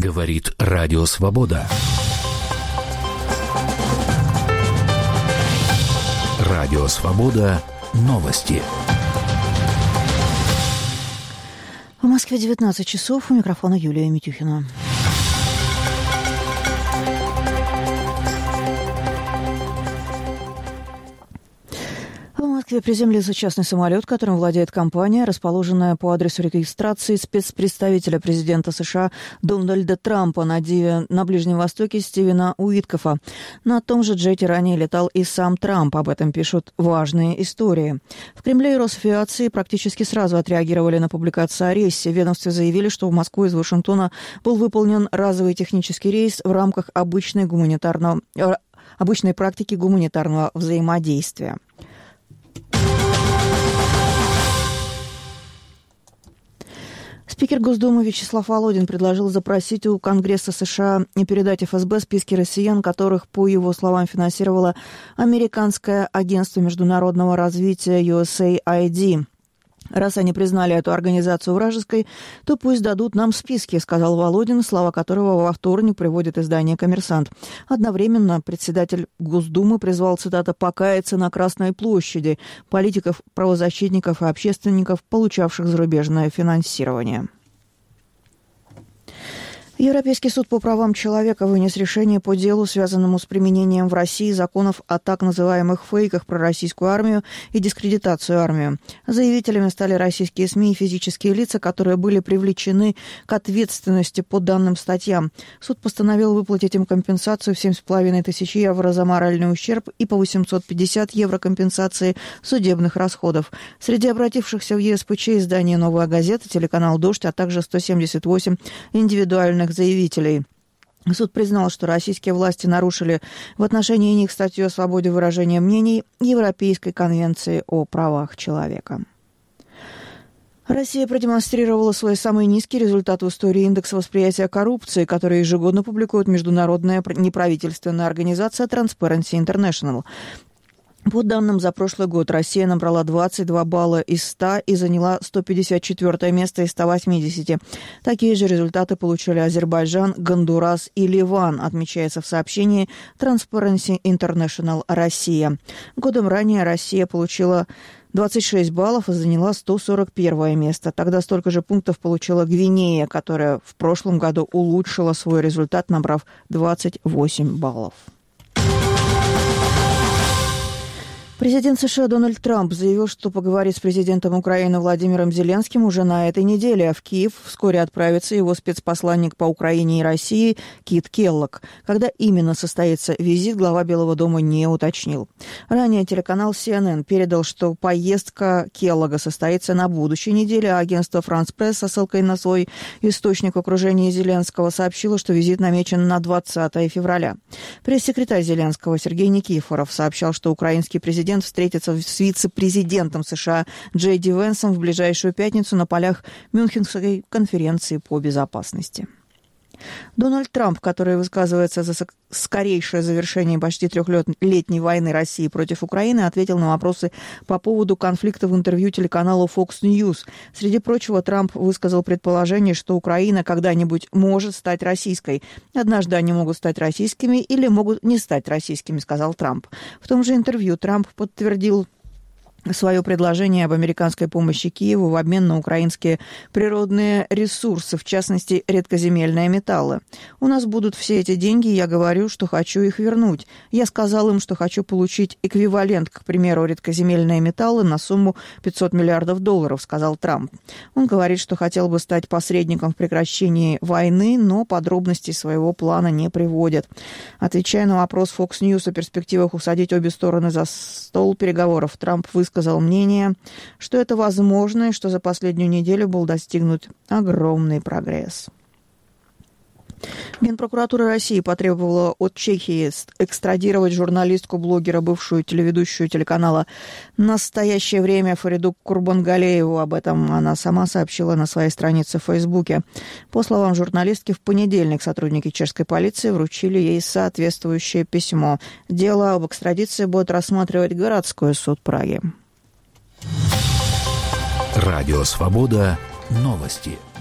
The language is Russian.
Говорит Радио Свобода. Радио Свобода. Новости. В Москве 19 часов. У микрофона Юлия Митюхина. В Москве приземлился частный самолет, которым владеет компания, расположенная по адресу регистрации спецпредставителя президента США Дональда Трампа на Ближнем Востоке Стивена Уиткофа. На том же джете ранее летал и сам Трамп. Об этом пишут «Важные истории». В Кремле и Росавиации практически сразу отреагировали на публикацию о рейсе. В ведомстве заявили, что в Москву из Вашингтона был выполнен разовый технический рейс в рамках обычной практики гуманитарного взаимодействия. Спикер Госдумы Вячеслав Володин предложил запросить у Конгресса США и передать ФСБ списки россиян, которых, по его словам, финансировало Американское агентство международного развития USAID. Раз они признали эту организацию вражеской, то пусть дадут нам списки, сказал Володин, слова которого во вторник приводит издание «Коммерсант». Одновременно председатель Госдумы призвал, цитата, «покаяться на Красной площади» политиков, правозащитников и общественников, получавших зарубежное финансирование. Европейский суд по правам человека вынес решение по делу, связанному с применением в России законов о так называемых фейках про российскую армию и дискредитацию армии. Заявителями стали российские СМИ и физические лица, которые были привлечены к ответственности по данным статьям. Суд постановил выплатить им компенсацию в 7,5 тысяч евро за моральный ущерб и по 850 евро компенсации судебных расходов. Среди обратившихся в ЕСПЧ издание «Новая газета», телеканал «Дождь», а также 178 индивидуальных заявителей. Суд признал, что российские власти нарушили в отношении них статью о свободе выражения мнений Европейской конвенции о правах человека. Россия продемонстрировала свой самый низкий результат в истории индекса восприятия коррупции, который ежегодно публикует международная неправительственная организация Transparency International. По данным за прошлый год, Россия набрала 22 балла из 100 и заняла 154 место из 180. Такие же результаты получили Азербайджан, Гондурас и Ливан, отмечается в сообщении Transparency International Россия. Годом ранее Россия получила 26 баллов и заняла 141 место. Тогда столько же пунктов получила Гвинея, которая в прошлом году улучшила свой результат, набрав 28 баллов. Президент США Дональд Трамп заявил, что поговорит с президентом Украины Владимиром Зеленским уже на этой неделе, а в Киев вскоре отправится его спецпосланник по Украине и России Кит Келлог. Когда именно состоится визит, глава Белого дома не уточнил. Ранее телеканал CNN передал, что поездка Келлога состоится на будущей неделе, а агентство France Press со ссылкой на свой источник в окружении Зеленского сообщило, что визит намечен на 20 февраля. Пресс-секретарь Зеленского Сергей Никифоров сообщал, что украинский президент встретится с вице-президентом США Джей Ди Венсом в ближайшую пятницу на полях Мюнхенской конференции по безопасности. Дональд Трамп, который высказывается за скорейшее завершение почти трехлетней войны России против Украины, ответил на вопросы по поводу конфликта в интервью телеканалу Fox News. Среди прочего, Трамп высказал предположение, что Украина когда-нибудь может стать российской. Однажды они могут стать российскими или могут не стать российскими, сказал Трамп. В том же интервью Трамп подтвердил свое предложение об американской помощи Киеву в обмен на украинские природные ресурсы, в частности, редкоземельные металлы. «У нас будут все эти деньги, и я говорю, что хочу их вернуть. Я сказал им, что хочу получить эквивалент, к примеру, редкоземельные металлы на сумму $500 миллиардов», сказал Трамп. Он говорит, что хотел бы стать посредником в прекращении войны, но подробностей своего плана не приводит. Отвечая на вопрос Fox News о перспективах усадить обе стороны за стол переговоров, Трамп высказал мнение, что это возможно и что за последнюю неделю был достигнут огромный прогресс. Генпрокуратура России потребовала от Чехии экстрадировать журналистку-блогера, бывшую телеведущую телеканала «Настоящее время» Фариду Курбангалееву. Об этом она сама сообщила на своей странице в Фейсбуке. По словам журналистки, в понедельник сотрудники чешской полиции вручили ей соответствующее письмо. Дело об экстрадиции будет рассматривать городской суд Праги. Радио «Свобода». Новости.